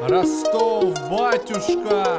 Ростов, батюшка.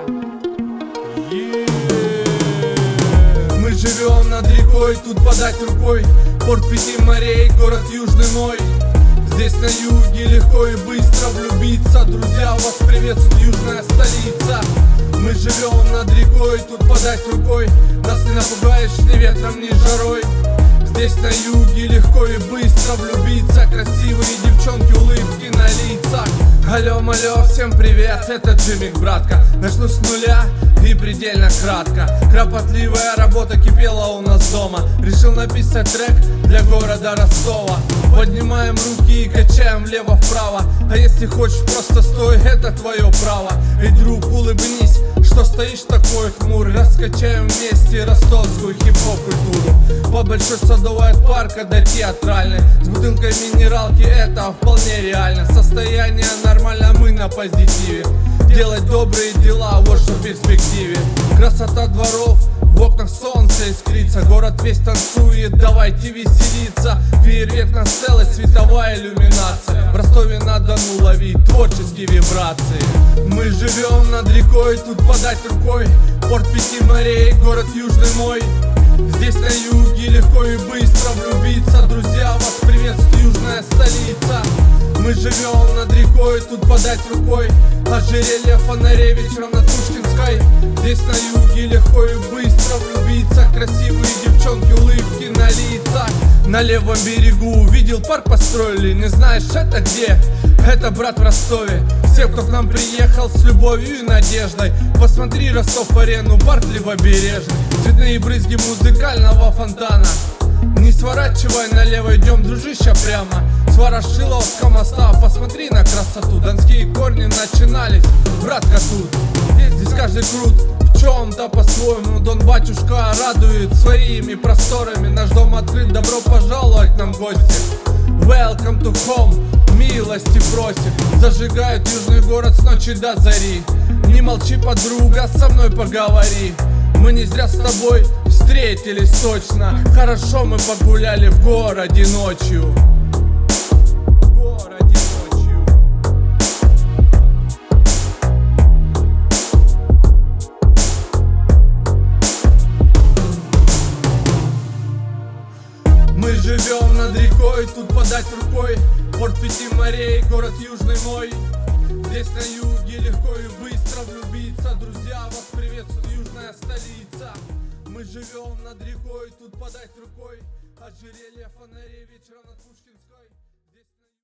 Мы живем над рекой, тут подать рукой. Порт 5 морей, город южный мой. Здесь на юге легко и быстро влюбиться. Друзья, вас приветствует южная столица. Мы живем над рекой, тут подать рукой. Нас не напугаешь ни ветром, ни жарой. Здесь на юге легко и быстро влюбиться. Красивые девчонки, улыбки на лицах. Алло, всем привет, это Джимик, братка. Начну с нуля и предельно кратко. Кропотливая работа кипела у нас дома. Решил написать трек для города Ростова. Поднимаем руки и качаем влево-вправо. А если хочешь, просто стой, это твое право. Эй, друг, улыбнись, что стоишь такой хмурый. Раскачаем вместе ростовскую хип-хоп культуру. По большой садовой от парка до театральной. С бутылкой минералки это вполне реально. Состояние нормально, мы на позитиве. Делать добрые дела, вот что в перспективе. Красота дворов, в окнах солнце искрится. Город весь танцует, давайте веселиться. Фейерверк на целой, световая иллюминация. В Ростове-на-Дону ловить творческие вибрации. Мы живем над рекой, тут подать рукой. Порт 5 морей, город южный мой. Здесь на юге легко и быстро влюбиться. Друзья, вас приветствует южная столица. Мы живем над рекой, тут подать рукой. Ожерелье фонарей вечером над Пушкинской. Здесь на юге легко и быстро влюбиться. Красивые девчонки, улыбки на лицах. На левом берегу увидел, парк построили. Не знаешь, это где? Это, брат, в Ростове. Все, кто к нам приехал с любовью и надеждой. Посмотри Ростов-арену, парк Левобережный. Цветные брызги музыкального фонтана. Не сворачивай налево, идем, дружище, прямо с Ворошиловского моста. Посмотри на красоту, донские корни начинались, братка, тут. Здесь каждый крут в чем-то по-своему. Дон батюшка радует своими просторами. Наш дом открыт, добро пожаловать к нам в гости. Welcome to home, милости просим. Зажигают южный город с ночи до зари. Не молчи, подруга, со мной поговори. Мы не зря с тобой встретились точно. Хорошо мы погуляли в городе ночью. Мы живем над рекой, тут подать рукой. Порт 5 морей, город южный мой. Здесь на юге легко и быстро влюбиться. Друзья, вас приветствует южная столица. Мы живем над рекой, тут подать рукой. Ожерелье фонарей вечером над Пушкинской.